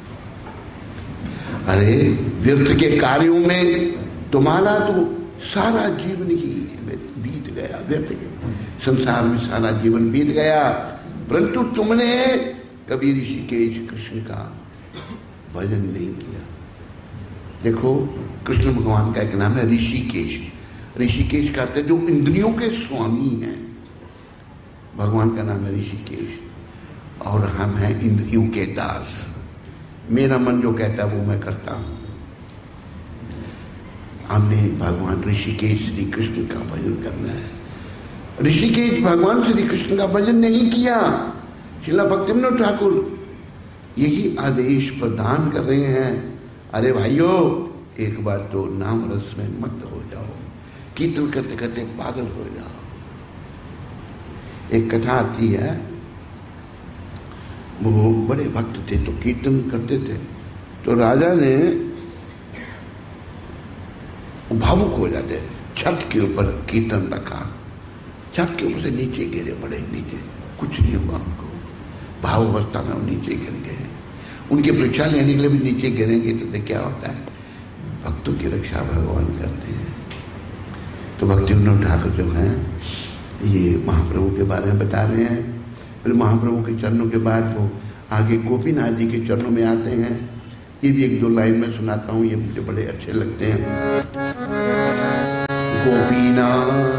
अरे व्यर्थ के कार्यों में तुम्हारा तो सारा जीवन ही बीत गया, व्यर्थ के संसार में सारा जीवन बीत गया, परंतु तुमने कभी ऋषिकेश कृष्ण का भजन नहीं किया। देखो कृष्ण भगवान का एक नाम है ऋषिकेश। ऋषिकेश का अर्थ है जो इंद्रियों के स्वामी हैं, भगवान का नाम है ऋषिकेश, और हम हैं इंद्रियों के दास। मेरा मन जो कहता है वो मैं करता हूं। हमने भगवान ऋषिकेश श्री कृष्ण का भजन करना है। ऋषिकेश भगवान श्री कृष्ण का भजन नहीं किया, श्रीला भक्तिविनोद ठाकुर यही आदेश प्रदान कर रहे हैं। अरे भाइयों, एक बार तो नाम रस में मत हो जाओ, कीर्तन करते करते पागल हो जाओ। एक कथा आती है, वो बड़े भक्त थे तो कीर्तन करते थे, तो राजा ने भावुक हो जाते। छत के ऊपर कीर्तन रखा, छत के ऊपर से नीचे गिरे, बड़े नीचे, कुछ नहीं हुआ उनको। भाव अवस्था में वो नीचे गिर गए। उनकी परीक्षा लेने के लिए भी नीचे गिरेंगे तो क्या होता है? भक्तों की रक्षा भगवान करते हैं। तो भक्ति विनोद ठाकुर जो हैं ये महाप्रभु के बारे में बता रहे हैं। फिर महाप्रभु के चरणों के बाद वो आगे गोपीनाथ जी के चरणों में आते हैं। ये भी एक दो लाइन में सुनाता हूँ, ये मुझे बड़े अच्छे लगते हैं। गोपीनाथ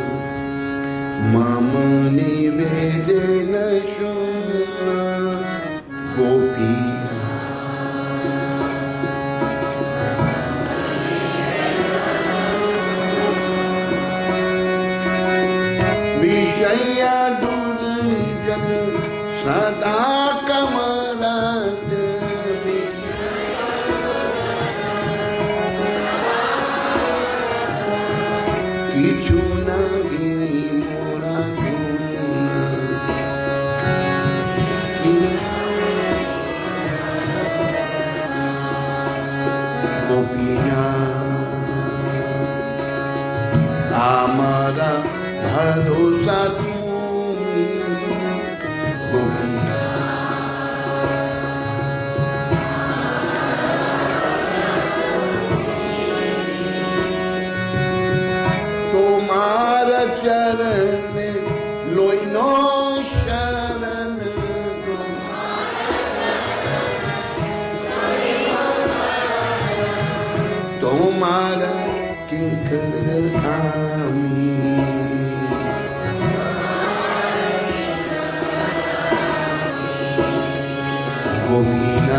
मम निवेदन सुन, गोपी विषया दुर्जन सदा कमरत, किछु नहीं मोरा गोपिया हमारा भरोसा तुम, गोपिया तुम्हारा चरण लोइनो शरण, तुम्हारा किंकर आमी, गोपीना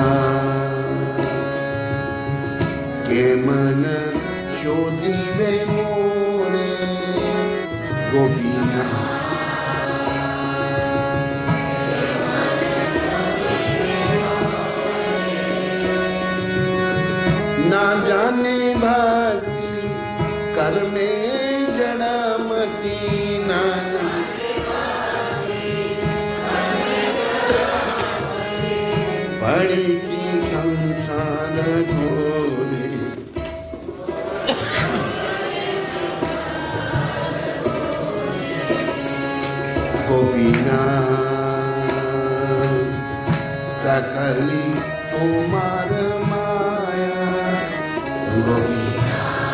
के मन शोधी में मोरे, गोपीना ना जाने भक्ति कर में जड़मती, ना बड़ी संसार घोरे, गोपीना सकली तुम्हार माया, गोपीना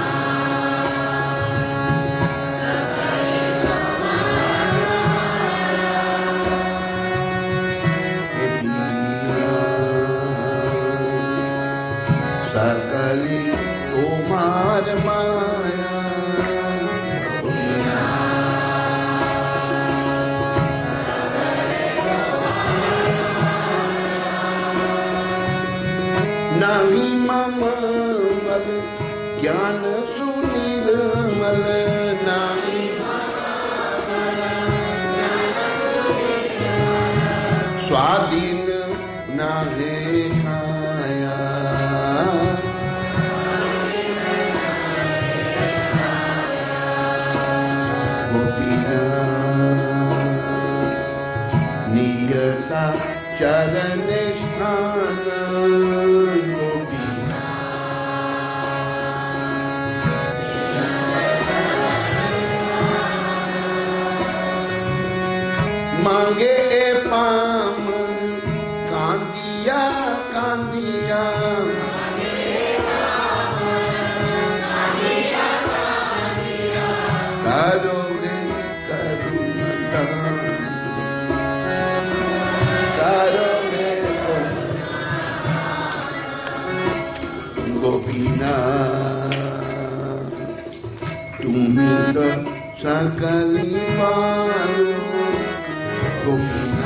सकली तुम्हार माया, नहीं मम मल ज्ञान सुनिर्मल, नहीं स्वाधीन नाहे खाया, गोपीना नियता चरण स्थान, मांगे पाम कांदिया कांदिया, करोगे करुणा करोगे, गोपीना तुम्ही तो सकली मारो, गोपीना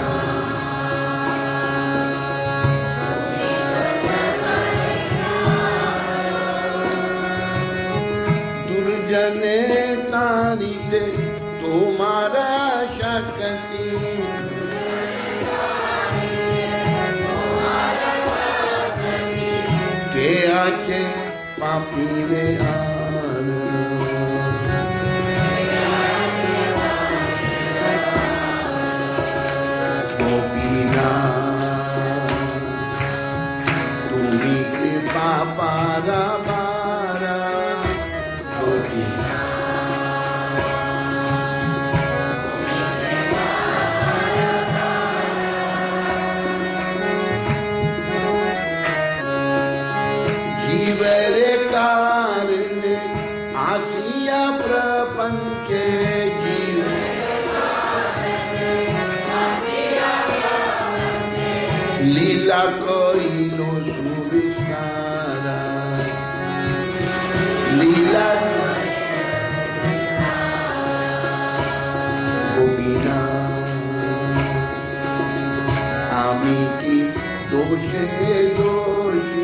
दुर्जने तारी दे तुम्हारा शक्ति, के आचे पापी में आन, गोपीना तुम्ही कृपा पारा पारा, तेरे कारण आसिया प्रपंच जीव लीला कोई लो सुविस्तारा लीला गोविना आमी की दोषे दोषी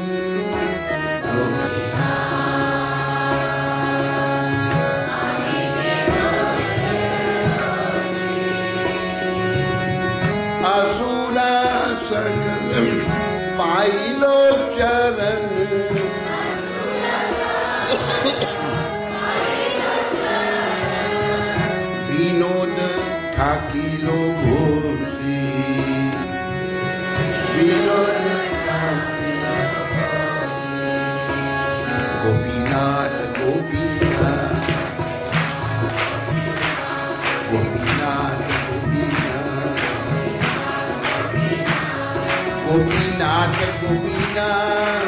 असुरा सगल पाइलो चरण विनोद ठाकिलो घोषी विनोद गोपीनाथ गोपीनाथ गोपीनाथ गोपीनाथ गोपीनाथ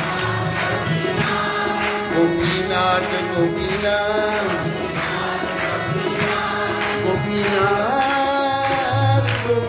गोपीनाथ गोपीनाथ गोपीनाथ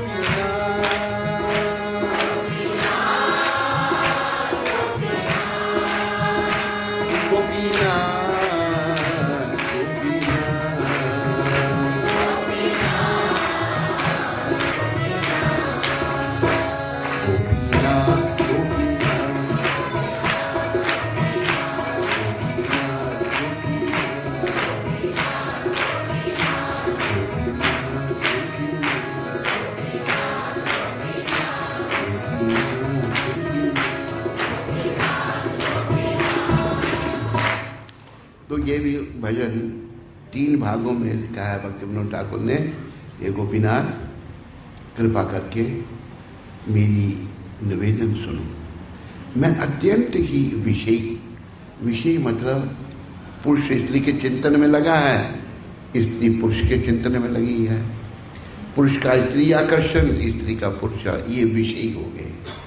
तो ये भी भजन तीन भागों में लिखा है भक्ति विनोद ठाकुर ने। ये गोपीनाथ कृपा करके मेरी निवेदन सुनो। मैं अत्यंत ही विषयी, विषयी मतलब पुरुष स्त्री के चिंतन में लगा है, स्त्री पुरुष के चिंतन में लगी है, पुरुष का स्त्री आकर्षण, स्त्री का पुरुष, ये विषयी हो गए।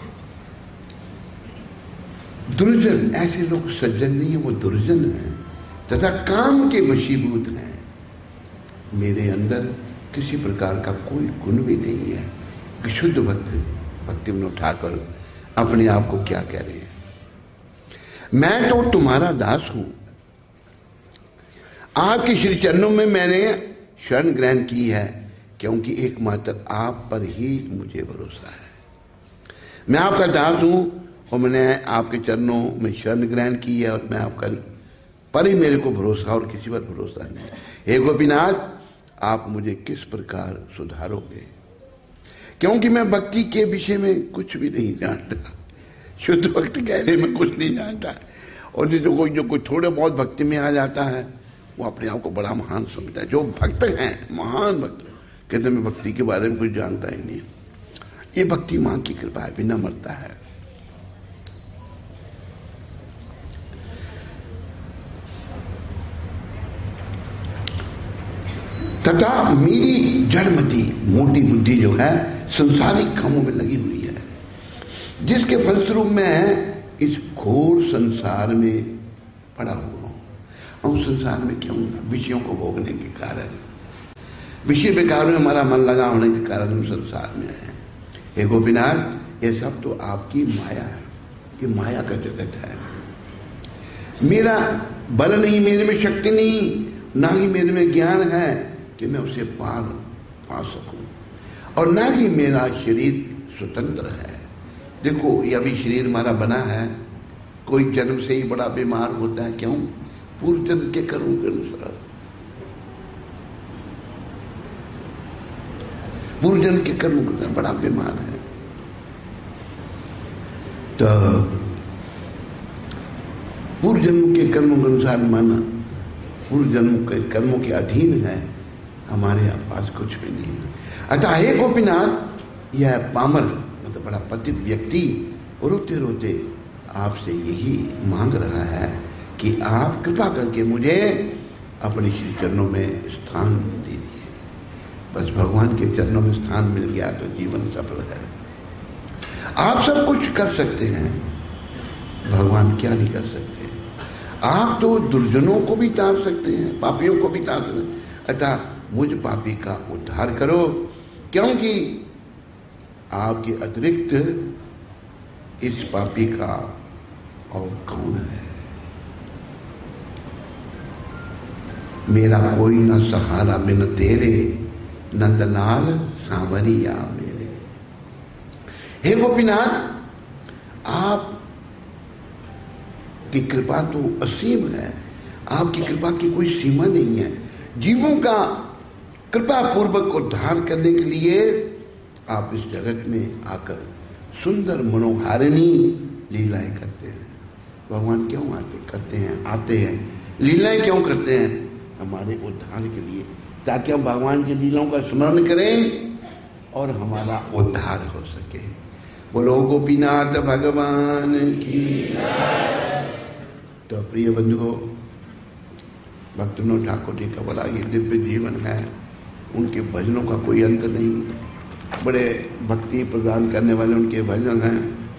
दुर्जन, ऐसे लोग सज्जन नहीं है, वो दुर्जन है तथा काम के वशीभूत हैं। मेरे अंदर किसी प्रकार का कोई गुण भी नहीं है। शुद्ध भक्त भक्ति विनोद ठाकुर अपने आप को क्या कह रहे हैं? मैं तो तुम्हारा दास हूं, आपके श्री चरणों में मैंने शरण ग्रहण की है, क्योंकि एकमात्र आप पर ही मुझे भरोसा है। मैं आपका दास हूं और मैंने आपके चरणों में शरण ग्रहण की है, और मैं आपका पर ही मेरे को भरोसा और किसी पर भरोसा नहीं। हे गोपीनाथ, आप मुझे किस प्रकार सुधारोगे? क्योंकि मैं भक्ति के विषय में कुछ भी नहीं जानता। शुद्ध भक्त कहने में कुछ नहीं जानता, और जो कोई जो कोई थोड़े बहुत भक्ति में आ जाता है वो अपने आप को बड़ा महान समझता है। जो भक्त हैं, महान भक्त, कहते मैं भक्ति के बारे में कुछ जानता ही नहीं। ये भक्ति मां की कृपा है, विनम्रता है। तथा मेरी जड़मती मोटी बुद्धि जो है संसारिक कामों में लगी हुई है, जिसके फलस्वरूप मैं इस घोर संसार में पड़ा हुआ हूं। और संसार में क्यों? विषयों को भोगने के कारण, विषय विकार में हमारा मन लगा होने के कारण हम संसार में हैं। हे गोपीनाथ, ये सब तो आपकी माया है, ये माया का जगत है। मेरा बल नहीं, मेरे में शक्ति नहीं, ना ही मेरे में ज्ञान है कि मैं उसे पार पा सकूं, और ना ही मेरा शरीर स्वतंत्र है। देखो, ये अभी शरीर हमारा बना है, कोई जन्म से ही बड़ा बीमार होता है। क्यों? पूर्व जन्म के कर्मों के अनुसार, पूर्व जन्म के कर्मों के अनुसार बड़ा बीमार है। तो पूर्व जन्म के कर्मों के अनुसार मन पूर्व जन्म के कर्मों के अधीन है, हमारे पास कुछ भी नहीं है। अतः हे गोपीनाथ, यह पामर मतलब बड़ा पतित व्यक्ति रोते रोते आपसे यही मांग रहा है कि आप कृपा करके मुझे अपने श्री चरणों में स्थान दीजिए। बस भगवान के चरणों में स्थान मिल गया तो जीवन सफल है। आप सब कुछ कर सकते हैं, भगवान क्या नहीं कर सकते? आप तो दुर्जनों को भी तार सकते हैं, पापियों को भी तार सकते हैं। अतः मुझ पापी का उद्धार करो, क्योंकि आपके अतिरिक्त इस पापी का और कौन है। मेरा कोई न सहारा बिन तेरे, नंदलाल सांवरिया मेरे। हे गोपीनाथ, आप की कृपा तो असीम है, आपकी कृपा की कोई सीमा नहीं है। जीवों का कृपा पूर्वक उद्धार करने के लिए आप इस जगत में आकर सुंदर मनोहारिणी लीलाएं करते हैं। भगवान क्यों आते करते हैं आते हैं लीलाएं क्यों करते हैं? हमारे उद्धार के लिए, ताकि हम भगवान की लीलाओं का स्मरण करें और हमारा उद्धार हो सके। बोलो गोपीनाथ भगवान की। तो प्रिय बंधुओं, भक्त विनोद ठाकुर जी का बड़ा ये दिव्य जीवन है, उनके भजनों का कोई अंत नहीं, बड़े भक्ति प्रदान करने वाले उनके भजन हैं।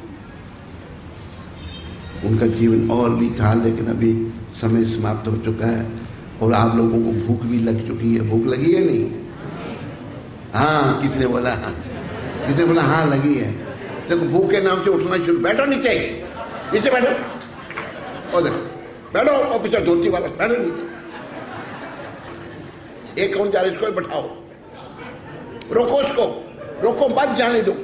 उनका जीवन और भी था, लेकिन अभी समय समाप्त हो चुका है और आप लोगों को भूख भी लग चुकी है। भूख लगी है नहीं? हाँ, किसने बोला? किसने बोला हाँ लगी है? देखो, भूख के नाम से उठना शुरू। बैठो नीचे, नीचे बैठो, और देखो बैठो, और पीछे धोती वाला बैठो नीचे। एक कौन जा रहा है, इसको बैठाओ, रोको उसको, रोको मत जाने दो।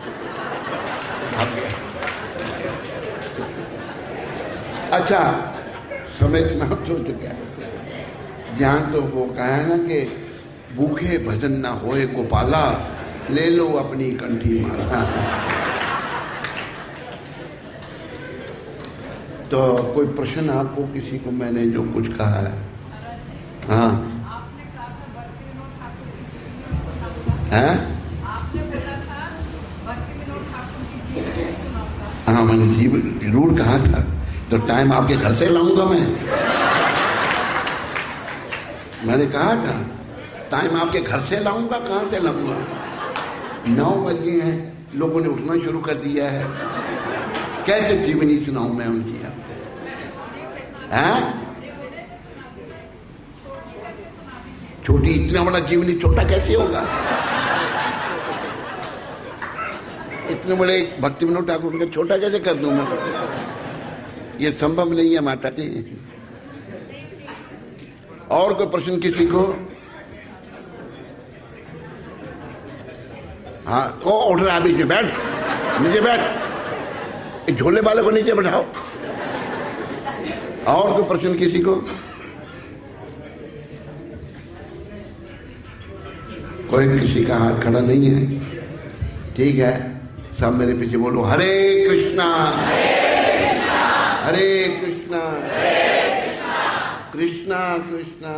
अच्छा, समय समाप्त हो चुका है। ध्यान तो वो कहा है ना कि भूखे भजन ना होए गोपाला, ले लो अपनी कंठी माला। तो कोई प्रश्न आपको, किसी को मैंने जो कुछ कहा है? हाँ हैं? हाँ, मैंने जीव जरूर कहा था। तो टाइम आपके घर से लाऊंगा मैं मैंने कहा था टाइम आपके घर से लाऊंगा, कहां से लाऊंगा? नौ बज गए हैं, लोगों ने उठना शुरू कर दिया है। कैसे जीवनी सुनाऊं मैं उनकी? हैं? छोटी, इतना बड़ा जीवनी छोटा कैसे होगा? इतने बड़े भक्ति विनोद ठाकुर का छोटा कैसे कर दूं मैं? ये संभव नहीं है माता जी। और कोई प्रश्न किसी को? हाँ, को उठ रहा है बीच में, बैठ नीचे बैठ, झोले वाले को नीचे बैठाओ। और कोई प्रश्न किसी को? कोई किसी का हाथ खड़ा नहीं है? ठीक है, सब मेरे पीछे बोलो हरे कृष्णा हरे कृष्णा कृष्णा कृष्णा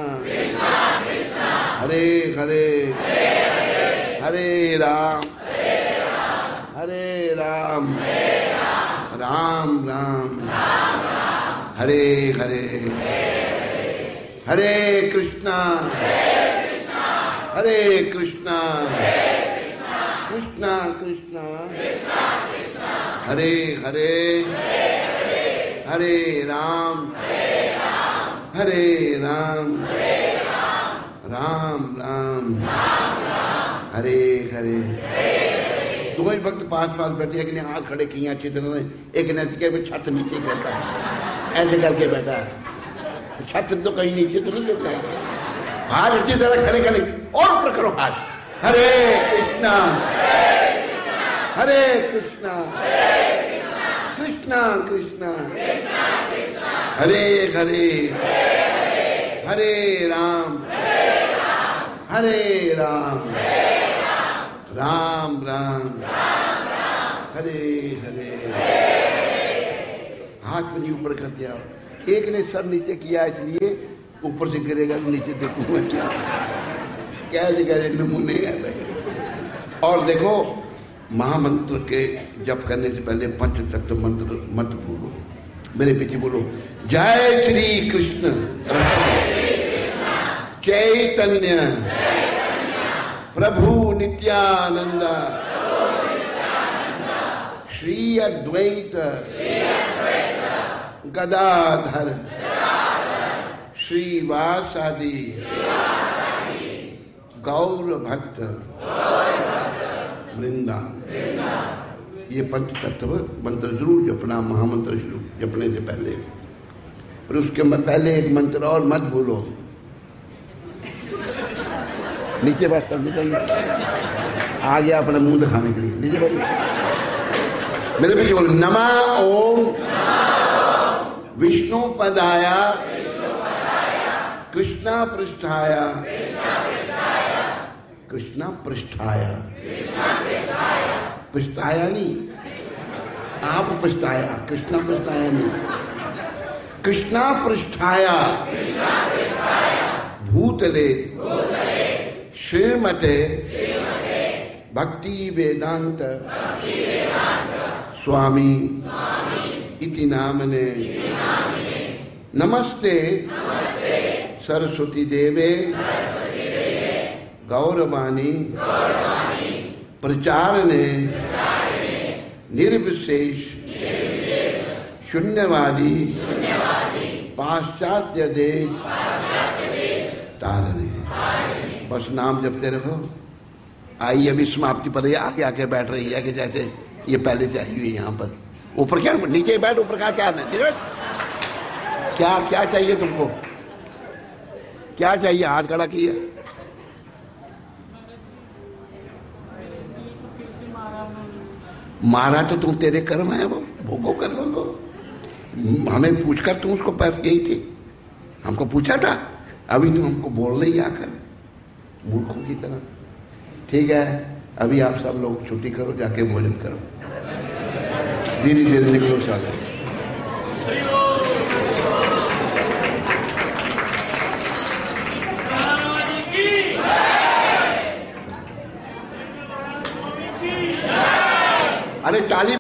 हरे हरे हरे राम हरे राम राम राम हरे हरे हरे कृष्णा हरे कृष्णा कृष्णा कृष्णा हरे हरे हरे राम हरे राम राम राम हरे हरे। दो ही भक्त पास पास बैठे, एक ने हाथ खड़े किए अच्छी तरह, एक ने में छत नीचे करता है, ऐसे करके बैठा है। छत तो कहीं नीचे तो नहीं गिरता है, हाथ अच्छी तरह खड़े खड़े और ऊपर करो हाथ। हरे कृष्णा हरे कृष्णा कृष्णा कृष्णा हरे हरे हरे राम हरे राम राम राम हरे हरे। हाथ में ऊपर करते आओ। एक ने सर नीचे किया, इसलिए ऊपर से गिरेगा तो नीचे देखूंगा क्या क्या जगह नमूने है भाई। और देखो, महामंत्र के जप करने से पहले पंचतत्व मंत्र मत बोलो, मेरे पीछे बोलो जय श्री कृष्ण चैतन्य प्रभु नित्यानंद श्री अद्वैत गदाधर श्रीवासादि गौर भक्त वृंदा। ये पंच तत्व मंत्र जरूर जपना, महामंत्र शुरू जपने से पहले। और उसके पहले एक मंत्र और मत भूलो, नीचे बैठ कर निकल आ गया अपने मुंह दिखाने के लिए, नीचे बैठ मेरे पीछे बोलो, नमा ओम विष्णु पदाया कृष्णा पृष्ठाया कृष्णा पृष्ठाया पृष्ठाया नहीं, आप पृष्ठाया, कृष्णा पृष्ठाया नहीं, कृष्णा पृष्ठाया भूतले श्रीमते भक्ति वेदांत स्वामी इति नामने नमस्ते सरस्वती देवे गौरवाणी प्रचारणे निर्विशेष शून्यवादी पाश्चात्य देश तारने। बस नाम जपते रहो। आई अभी समाप्ति पर ये आके आके बैठ रही है कि जैसे ये पहले से आई हुई है। यहाँ पर ऊपर क्या, नीचे बैठ, ऊपर का क्या है, क्या क्या चाहिए तुमको, क्या चाहिए? हाथ खड़ा किया। मारा तो तुम, तेरे कर्म है वो, भोगो कर्म को। हमें पूछकर तुम उसको पास गई थी, हमको पूछा था, अभी तुम हमको बोल रही आकर मूर्खों की तरह। ठीक है, अभी आप सब लोग छुट्टी करो, जाके भोजन करो, धीरे धीरे निकलो सागर। अरे ताली